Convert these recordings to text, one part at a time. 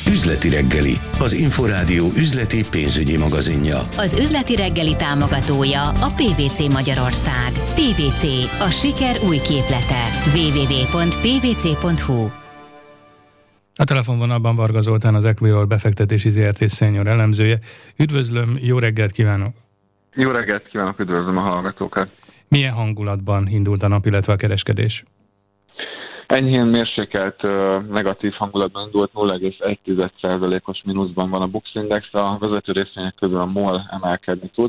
Üzleti reggeli, az Inforádió üzleti pénzügyi magazinja. Az üzleti reggeli támogatója a PwC Magyarország. PwC, a siker új képlete. www.pwc.hu. A telefonvonalban Varga Zoltán, az Equilor befektetési ZRT senior elemzője. Üdvözlöm, jó reggelt kívánok! Jó reggelt kívánok, üdvözlöm a hallgatókat! Milyen hangulatban indult a nap, illetve a kereskedés? Enyhén mérsékelt negatív hangulatban indult, 0,1%-os mínuszban van a Bux Index, a vezető részvények közül a MOL emelkedni tud.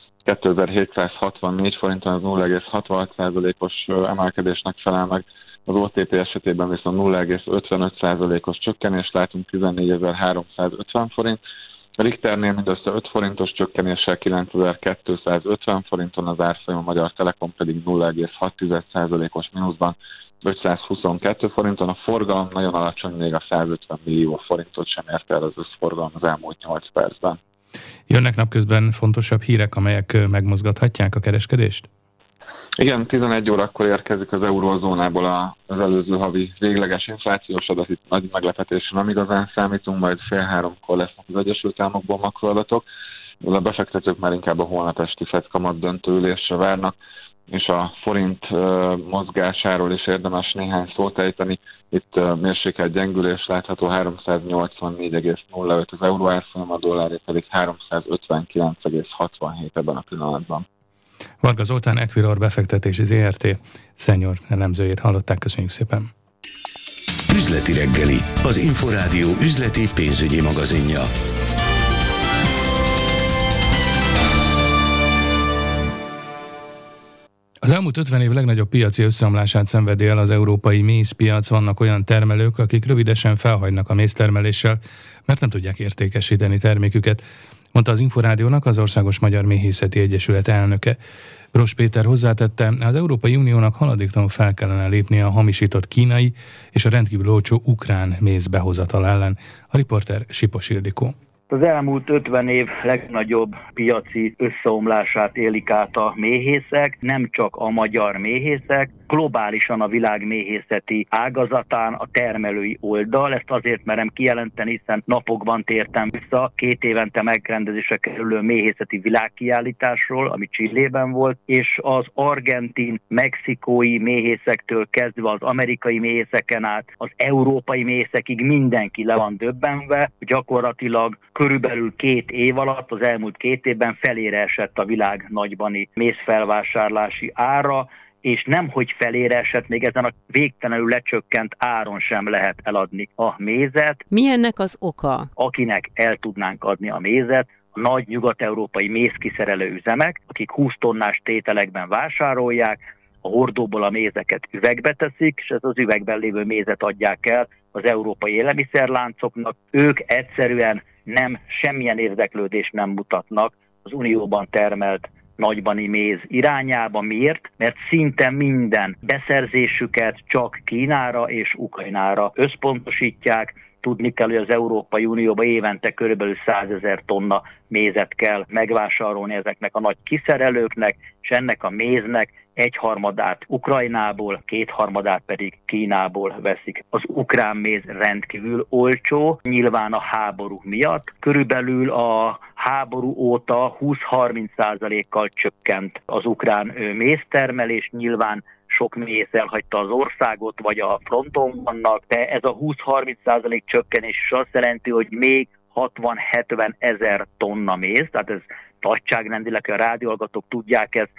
2764 forinton az 0,66%-os emelkedésnek felel meg, az OTP esetében viszont 0,55%-os csökkenést látunk, 14.350 forint. A Richternél mindössze 5 forintos csökkenéssel 9250 forinton, az árfolyam a Magyar Telekom pedig 0,6%-os mínuszban 522 forinton, a forgalom nagyon alacsony, még a 150 millió forintot sem érte el az összforgalom az elmúlt 8 percben. Jönnek napközben fontosabb hírek, amelyek megmozgathatják a kereskedést? Igen, 11 órakor érkezik az eurózónából az előző havi végleges inflációs adat, itt nagy meglepetésre nem igazán számítunk, majd 2:30-kor lesznek az Egyesült Államokból makroadatok, de a befektetők már inkább a holnap esti FED kamat döntőülésre várnak, és a forint mozgásáról is érdemes néhány szót ejteni. Itt mérsékelt gyengülés látható, 384,05 az euró árfolyam, a dollárja pedig 359,67 ebben a pillanatban. Varga Zoltán, Equilor befektetési ZRT senior elemzőjét hallották, köszönjük szépen. Üzleti reggeli, az Inforádió üzleti pénzügyi magazinja. Az elmúlt 50 év legnagyobb piaci összeomlását szenvedi el az európai mézpiac. Vannak olyan termelők, akik rövidesen felhagynak a méztermeléssel, mert nem tudják értékesíteni terméküket, mondta az Inforádiónak az Országos Magyar Méhészeti Egyesület elnöke. Bross Péter hozzátette, az Európai Uniónak haladéktalanul fel kellene lépnie a hamisított kínai és a rendkívül olcsó ukrán méz behozatal ellen. A riporter Sipos Ildikó. Az elmúlt 50 év legnagyobb piaci összeomlását élik át a méhészek, nem csak a magyar méhészek, globálisan a világ méhészeti ágazatán a termelői oldal. Ezt azért merem kijelenteni, hiszen napokban tértem vissza 2 évente megrendezésre kerülő méhészeti világkiállításról, ami Chilében volt, és az argentin, mexikói méhészektől kezdve az amerikai méhészeken át az európai méhészekig mindenki le van döbbenve, gyakorlatilag körülbelül 2 év alatt, az elmúlt 2 évben felére esett a világ nagybani mézfelvásárlási ára, és nemhogy felére esett, még ezen a végtelenül lecsökkent áron sem lehet eladni a mézet. Mi ennek az oka? Akinek el tudnánk adni a mézet, a nagy nyugat-európai mézkiszerelő üzemek, akik 20 tonnás tételekben vásárolják, a hordóból a mézeket üvegbe teszik, és ez az üvegben lévő mézet adják el az európai élelmiszerláncoknak. Ők egyszerűen semmilyen érdeklődést nem mutatnak az Unióban termelt nagybani méz irányába. Miért? Mert szinte minden beszerzésüket csak Kínára és Ukrajnára összpontosítják. Tudni kell, hogy az Európai Unióban évente körülbelül 100 000 tonna mézet kell megvásárolni ezeknek a nagy kiszerelőknek, és ennek a méznek 1/3 Ukrajnából, 2/3 pedig Kínából veszik. Az ukrán méz rendkívül olcsó, nyilván a háború miatt. Körülbelül a háború óta 20-30%-kal csökkent az ukrán méztermelés, nyilván sok méhész elhagyta az országot, vagy a fronton vannak, de ez a 20-30% csökkenés is azt jelenti, hogy még 60-70 ezer tonna méz, tehát ez nagyságrendileg, a rádióhallgatók tudják, ez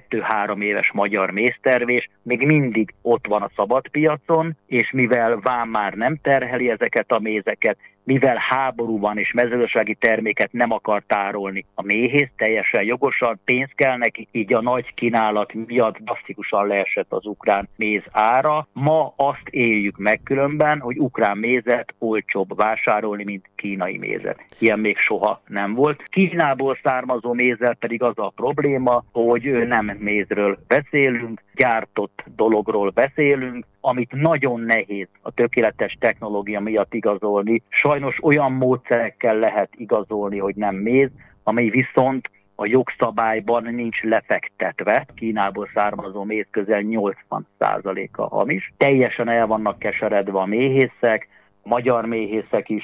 2-3 éves magyar méztervés, még mindig ott van a szabadpiacon, és mivel vám már nem terheli ezeket a mézeket, mivel háború van és mezőgazdasági terméket nem akar tárolni a méhész, teljesen jogosan, pénz kell neki, így a nagy kínálat miatt drasztikusan leesett az ukrán méz ára. Ma azt éljük meg különben, hogy ukrán mézet olcsóbb vásárolni, mint kínai mézet. Ilyen még soha nem volt. Kínából származó mézzel pedig az a probléma, hogy nem mézről beszélünk, gyártott dologról beszélünk, amit nagyon nehéz a tökéletes technológia miatt igazolni. Sajnos olyan módszerekkel lehet igazolni, hogy nem méz, amely viszont a jogszabályban nincs lefektetve. Kínából származó méz közel 80%-a hamis. Teljesen el vannak keseredve a méhészek, a magyar méhészek is,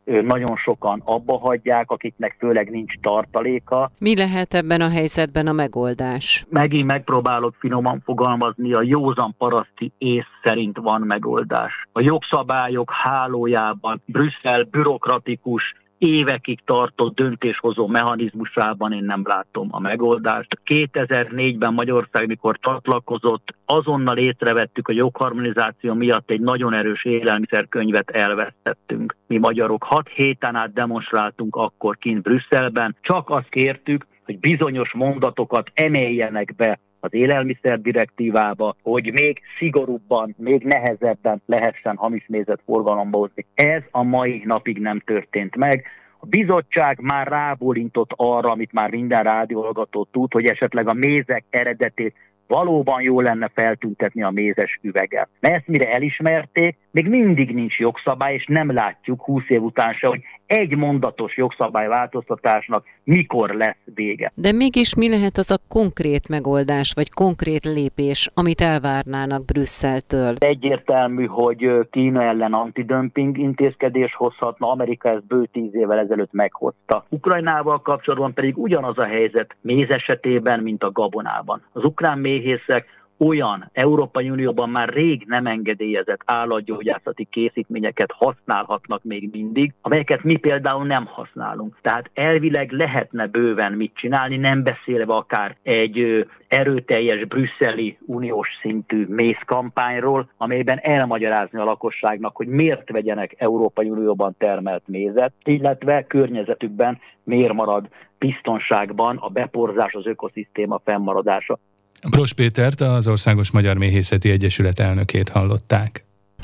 nagyon sokan abba hagyják, akiknek főleg nincs tartaléka. Mi lehet ebben a helyzetben a megoldás? Megint megpróbálok finoman fogalmazni, a józan paraszti ész szerint van megoldás. A jogszabályok hálójában, Brüsszel bürokratikus, évekig tartott döntéshozó mechanizmusában én nem látom a megoldást. 2004-ben Magyarország, mikor csatlakozott, azonnal észrevettük, hogy a jogharmonizáció miatt egy nagyon erős élelmiszerkönyvet elvesztettünk. Mi magyarok 6 héten át demonstráltunk akkor kint Brüsszelben, csak azt kértük, hogy bizonyos mondatokat emeljenek be az élelmiszer direktívába, hogy még szigorúbban, még nehezebben lehessen hamis mézet forgalomba hozni. Ez a mai napig nem történt meg. A bizottság már rábólintott arra, amit már minden rádióhallgató tud, hogy esetleg a mézek eredetét valóban jó lenne feltüntetni a mézes üveggel. De ezt mire elismerték, még mindig nincs jogszabály, és nem látjuk 20 év után se, hogy egy mondatos jogszabályváltoztatásnak mikor lesz vége. De mégis mi lehet az a konkrét megoldás, vagy konkrét lépés, amit elvárnának Brüsszeltől? Egyértelmű, hogy Kína ellen antidömping intézkedés hozhatna, Amerika ezt bő 10 évvel ezelőtt meghozta. Ukrajnával kapcsolatban pedig ugyanaz a helyzet méz esetében, mint a gabonában. Az ukrán méhészek olyan Európai Unióban már rég nem engedélyezett állatgyógyászati készítményeket használhatnak még mindig, amelyeket mi például nem használunk. Tehát elvileg lehetne bőven mit csinálni, nem beszélve akár egy erőteljes brüsszeli uniós szintű mézkampányról, amelyben elmagyarázni a lakosságnak, hogy miért vegyenek Európai Unióban termelt mézet, illetve környezetükben miért marad biztonságban a beporzás, az ökoszisztéma fennmaradása. Bross Pétert, az Országos Magyar Méhészeti Egyesület elnökét hallották.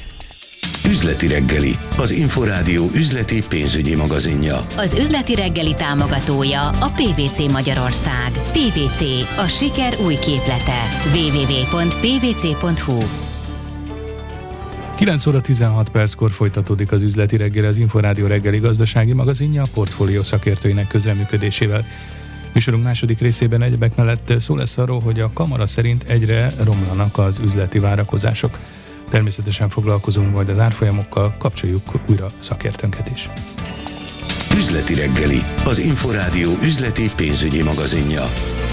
Üzleti reggeli, az Inforádió üzleti pénzügyi magazinja. Az üzleti reggeli támogatója a PVC Magyarország. PVC, a siker új képlete. www.pvc.hu. 9 óra 16 perckor folytatódik az üzleti reggeli, az Inforádió reggeli gazdasági magazinja a Portfólió szakértőinek közreműködésével. Műsorunk második részében egyebek mellett szó lesz arról, hogy a kamara szerint egyre romlanak az üzleti várakozások. Természetesen foglalkozunk majd az árfolyamokkal, kapcsoljuk újra szakértőnket is. Üzleti reggeli, az Inforádió üzleti pénzügyi magazinja.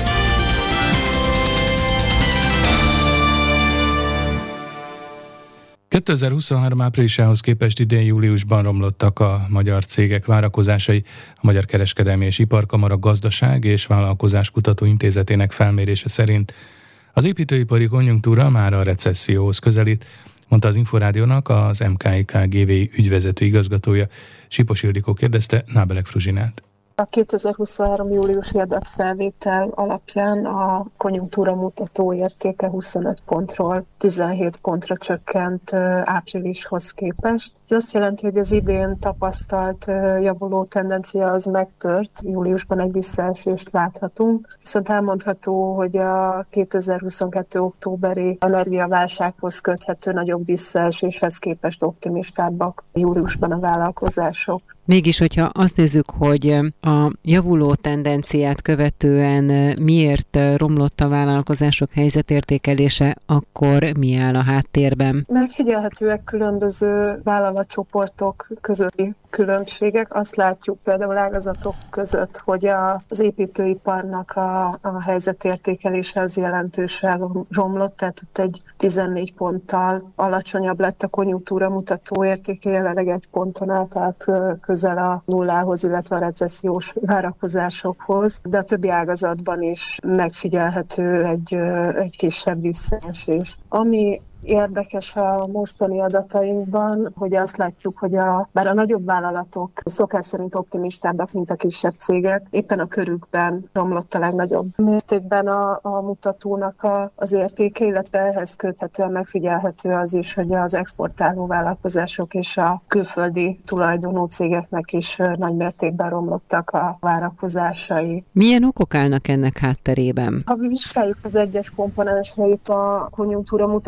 ...2023 áprilisához képest idén júliusban romlottak a magyar cégek várakozásai. A Magyar Kereskedelmi és Iparkamara Gazdaság és Vállalkozás Kutató Intézetének felmérése szerint az építőipari konjunktúra már a recesszióhoz közelít, mondta az Inforádiónak az MKIK GVI ügyvezető igazgatója. Sipos Ildikó kérdezte Nábelek Fruzsinát. A 2023. júliusi adatfelvétel alapján a konjunktúra mutató értéke 25 pontról 17 pontra csökkent áprilishoz képest. Ez azt jelenti, hogy az idén tapasztalt javuló tendencia az megtört, júliusban egy visszaesést láthatunk, viszont elmondható, hogy a 2022. októberi energiaválsághoz köthető nagyobb visszaeséshez képest optimistábbak júliusban a vállalkozások. Mégis, hogyha azt nézzük, hogy a javuló tendenciát követően miért romlott a vállalkozások helyzetértékelése, akkor mi áll a háttérben? Megfigyelhetőek különböző vállalatcsoportok közötti különbségek. Azt látjuk például ágazatok között, hogy az építőiparnak a helyzetértékelése az jelentősen romlott, tehát ott egy 14 ponttal alacsonyabb lett a konjunktúra mutató értéke, jelenleg 1 ponton állt át közel a nullához, illetve a recessziós várakozásokhoz, de a többi ágazatban is megfigyelhető egy kisebb visszaesés. Ami érdekes a mostani adatainkban, hogy azt látjuk, hogy bár a nagyobb vállalatok szokás szerint optimistábbak, mint a kisebb cégek, éppen a körükben romlott a legnagyobb mértékben a mutatónak az értéke, illetve ehhez köthetően megfigyelhető az is, hogy az exportáló vállalkozások és a külföldi tulajdonú cégeknek is nagy mértékben romlottak a várakozásai. Milyen okok állnak ennek hátterében? Ha vizsgáljuk az egyes komponenseit a konjunktúra mutatónak,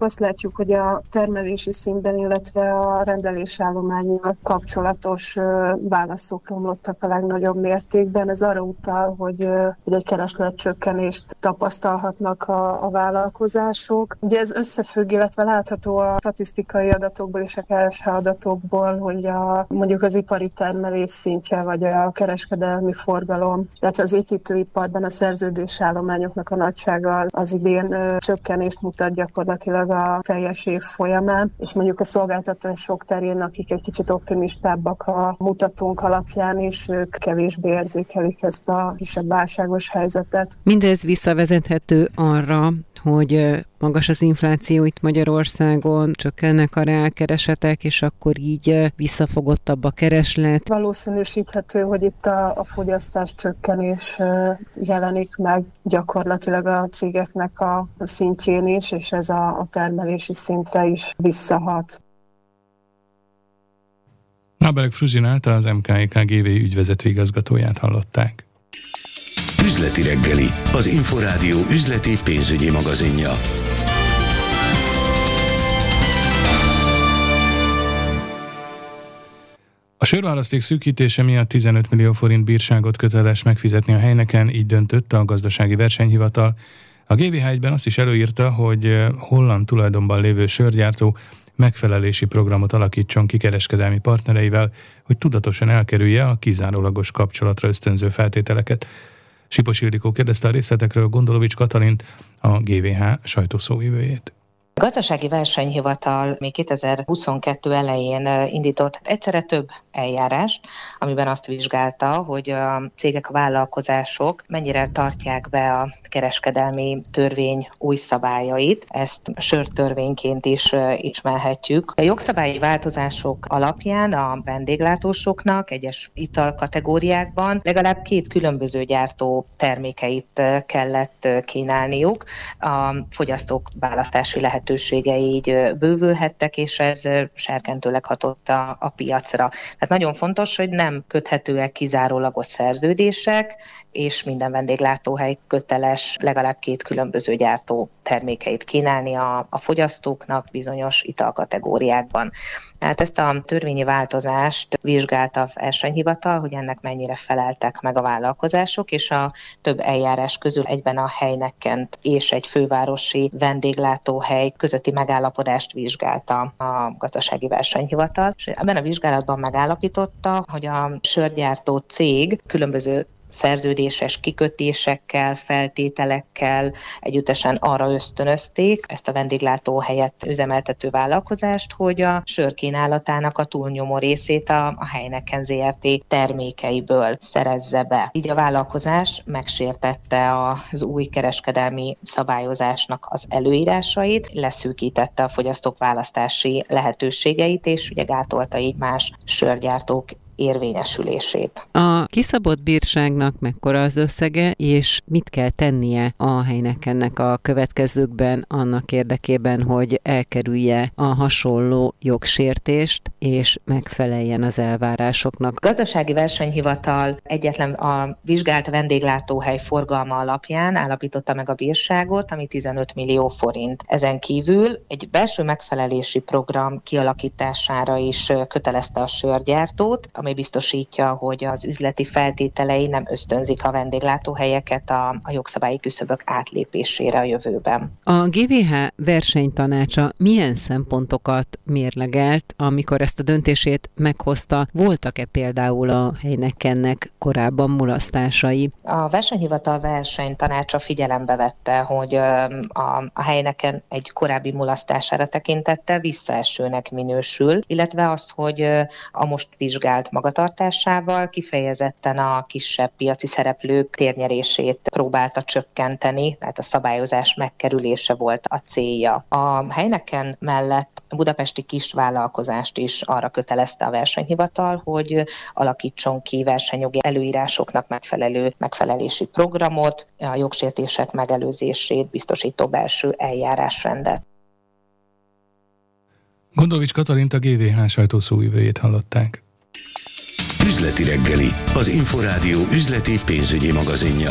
azt látjuk, hogy a termelési szintben, illetve a rendelésállománnyal kapcsolatos válaszok romlottak a legnagyobb mértékben. Ez arra utal, hogy egy keresletcsökkenést tapasztalhatnak a vállalkozások. Ugye ez összefügg, illetve látható a statisztikai adatokból és a KSH adatokból, hogy mondjuk az ipari termelés szintje, vagy a kereskedelmi forgalom, illetve az építőiparban a szerződésállományoknak a nagysága az idén csökkenést mutat gyakorlatilag a teljes év folyamán, és mondjuk a szolgáltatások terén, akik egy kicsit optimistábbak a mutatónk alapján is, ők kevésbé érzékelik ezt a kisebb válságos helyzetet. Mindez visszavezethető arra, hogy magas az infláció itt Magyarországon, csökkennek a reálkeresetek, és akkor így visszafogottabb a kereslet. Valószínűsíthető, hogy itt a fogyasztás csökkenés jelenik meg gyakorlatilag a cégeknek a szintjén is, és ez a termelési szintre is visszahat. Nábereg Fruzsinát, az MKIK GV ügyvezető igazgatóját hallották. Üzleti reggeli, az Inforádió üzleti pénzügyi magazinja. A sörválaszték szűkítése miatt 15 millió forint bírságot köteles megfizetni a Heineken, így döntött a Gazdasági Versenyhivatal. A GVH1-ben azt is előírta, hogy holland tulajdonban lévő sörgyártó megfelelési programot alakítson ki kereskedelmi partnereivel, hogy tudatosan elkerülje a kizárólagos kapcsolatra ösztönző feltételeket. Sipos Ildikó kérdezte a részletekről Gondolovics Katalint, a GVH sajtószóvivőjét. A Gazdasági Versenyhivatal még 2022 elején indított egyszerre több eljárást, amiben azt vizsgálta, hogy a cégek, a vállalkozások mennyire tartják be a kereskedelmi törvény új szabályait. Ezt sörtörvényként is ismerhetjük. A jogszabályi változások alapján a vendéglátósoknak egyes italkategóriákban legalább 2 különböző gyártó termékeit kellett kínálniuk. A fogyasztók választási lehetőségei így bővülhettek, és ez serkentőleg hatott a piacra. Tehát nagyon fontos, hogy nem köthetőek kizárólagos szerződések, és minden vendéglátóhely köteles legalább 2 különböző gyártó termékeit kínálni a fogyasztóknak bizonyos italkategóriákban. Tehát ezt a törvényi változást vizsgálta a versenyhivatal, hogy ennek mennyire feleltek meg a vállalkozások, és a több eljárás közül egyben a Heinekent és egy fővárosi vendéglátóhely közötti megállapodást vizsgálta a Gazdasági Versenyhivatal. És ebben a vizsgálatban megállapította, hogy a sörgyártó cég különböző szerződéses kikötésekkel, feltételekkel együttesen arra ösztönözték ezt a vendéglátóhelyet üzemeltető vállalkozást, hogy a sörkínálatának a túlnyomó részét a Heineken Zrt. Termékeiből szerezze be. Így a vállalkozás megsértette az új kereskedelmi szabályozásnak az előírásait, leszűkítette a fogyasztók választási lehetőségeit, és ugye gátolta így más sörgyártók érvényesülését. A kiszabott bírságnak mekkora az összege, és mit kell tennie a Heinekennek a következőkben annak érdekében, hogy elkerülje a hasonló jogsértést, és megfeleljen az elvárásoknak? A Gazdasági Versenyhivatal egyetlen a vizsgált vendéglátóhely forgalma alapján állapította meg a bírságot, ami 15 millió forint. Ezen kívül egy belső megfelelési program kialakítására is kötelezte a sörgyártót, ami biztosítja, hogy az üzleti feltételei nem ösztönzik a vendéglátóhelyeket a jogszabályi küszöbök átlépésére a jövőben. A GVH versenytanácsa milyen szempontokat mérlegelt, amikor ezt a döntését meghozta? Voltak-e például a Heinekennek korábban mulasztásai? A versenyhivatal versenytanácsa figyelembe vette, hogy a Heineken egy korábbi mulasztására tekintette visszaesőnek minősül, illetve azt, hogy a most vizsgált magatartásával kifejezetten a kisebb piaci szereplők térnyerését próbálta csökkenteni, tehát a szabályozás megkerülése volt a célja. A Heineken mellett a budapesti kisvállalkozást is arra kötelezte a versenyhivatal, hogy alakítson ki versenyjogi előírásoknak megfelelő megfelelési programot, a jogsértések megelőzését biztosító belső eljárásrendet. Gondolovics Katalint, a GVH sajtószóvivőjét hallották. Üzleti reggeli, az Inforádió üzleti pénzügyi magazinja.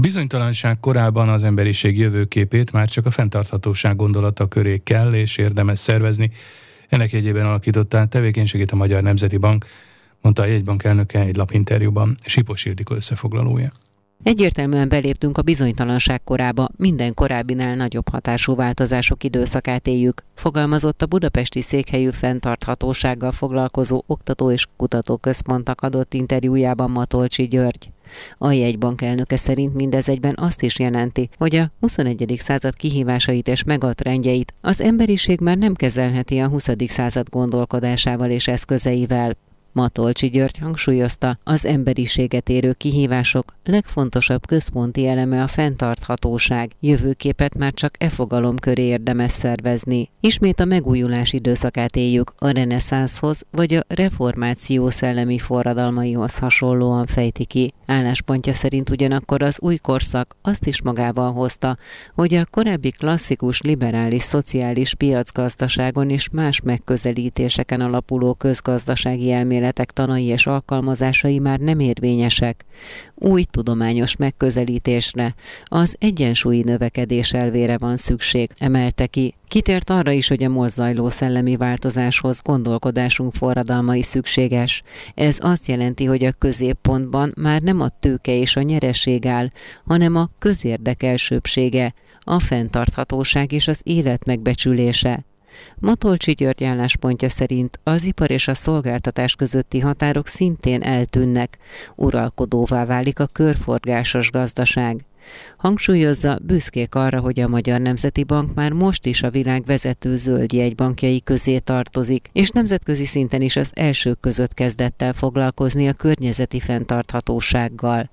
bizonytalanság korában az emberiség jövőképét már csak a fenntarthatóság gondolata köré kell és érdemes szervezni. Ennek jegyében alakította át tevékenységét a Magyar Nemzeti Bank, mondta a jegybank elnöke egy lapinterjúban. Sipos Ildikó összefoglalója. Egyértelműen beléptünk a bizonytalanság korába, minden korábbinál nagyobb hatású változások időszakát éljük, fogalmazott a budapesti székhelyű fenntarthatósággal foglalkozó Oktató és Kutatóközpontnak adott interjújában Matolcsy György. A jegybank elnöke szerint mindez egyben azt is jelenti, hogy a 21. század kihívásait és megatrendjeit az emberiség már nem kezelheti a 20. század gondolkodásával és eszközeivel. Matolcsy György hangsúlyozta, az emberiséget érő kihívások legfontosabb központi eleme a fenntarthatóság, jövőképet már csak e fogalom köré érdemes szervezni. Ismét a megújulás időszakát éljük, a reneszánszhoz vagy a reformáció szellemi forradalmaihoz hasonlóan fejti ki. Álláspontja szerint ugyanakkor az új korszak azt is magával hozta, hogy a korábbi klasszikus liberális szociális piacgazdaságon és más megközelítéseken alapuló közgazdasági elméletek tanai és alkalmazásai már nem érvényesek. Új tudományos megközelítésre, az egyensúlyi növekedés elvére van szükség, emelte ki. Kitért arra is, hogy a most zajló szellemi változáshoz gondolkodásunk forradalmai szükséges. Ez azt jelenti, hogy a középpontban már nem a tőke és a nyereség áll, hanem a közérdek elsőbbsége, a fenntarthatóság és az élet megbecsülése. Matolcsy György álláspontja szerint az ipar és a szolgáltatás közötti határok szintén eltűnnek, uralkodóvá válik a körforgásos gazdaság. Hangsúlyozza, büszkék arra, hogy a Magyar Nemzeti Bank már most is a világ vezető zöld jegybankjai közé tartozik, és nemzetközi szinten is az elsők között kezdett el foglalkozni a környezeti fenntarthatósággal.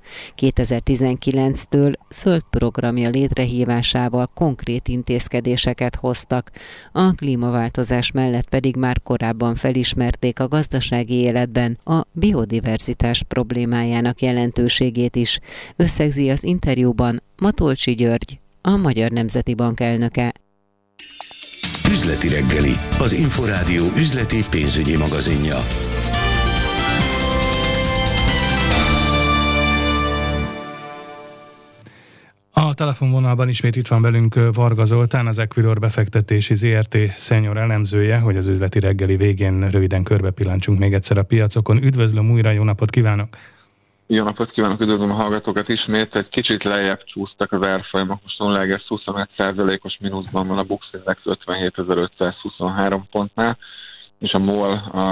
2019-től zöld programja létrehívásával konkrét intézkedéseket hoztak. A klímaváltozás mellett pedig már korábban felismerték a gazdasági életben a biodiverzitás problémájának jelentőségét is, összegzi az interjúban Matolcsy György, a Magyar Nemzeti Bank elnöke. Üzleti reggeli, az Inforádió üzleti pénzügyi magazinja. A telefonvonalban ismét itt van velünk Varga Zoltán, az Equilor befektetési Zrt. Senior elemzője, hogy az üzleti reggeli végén röviden körbepillantsunk még egyszer a piacokon. Üdvözlöm újra, jó napot kívánok! Jó napot kívánok, üdvözlöm a hallgatókat ismét. Egy kicsit lejjebb csúsztak az árfolyamok, most 0,25%-os mínuszban van a Bux Index 57.523 pontnál, és a MOL,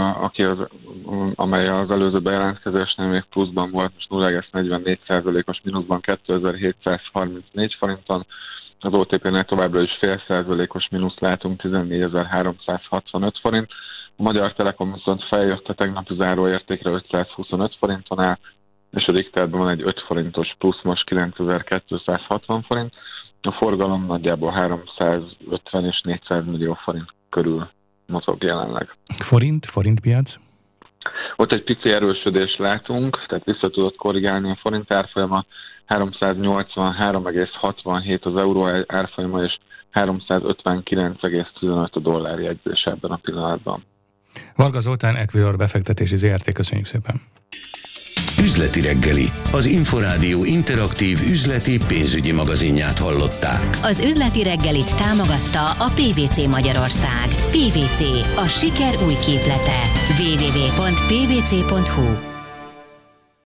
amely az előző bejelentkezésnél még pluszban volt, most 0,44%-os mínuszban 2734 forinton, az OTP-nél továbbra is 0,5%-os mínusz látunk, 14.365 forint. A Magyar Telekom viszont feljött a tegnapi záróértékre 525 forinton áll, és a Richterben van egy 5 forintos plusz, most 9260 forint. A forgalom nagyjából 350 és 400 millió forint körül mozog jelenleg. Forintpiac? Ott egy pici erősödést látunk, tehát vissza tudott korrigálni a forint árfolyama, 383,67 az euró árfolyama, és 359,15 a dollár jegyzés ebben a pillanatban. Varga Zoltán, Equilor befektetési Zrt. Köszönjük szépen! Üzleti reggeli, az Inforádió interaktív üzleti pénzügyi magazinját hallották. Az üzleti reggelit támogatta a PwC Magyarország. PwC, a siker új képlete. www.pwc.hu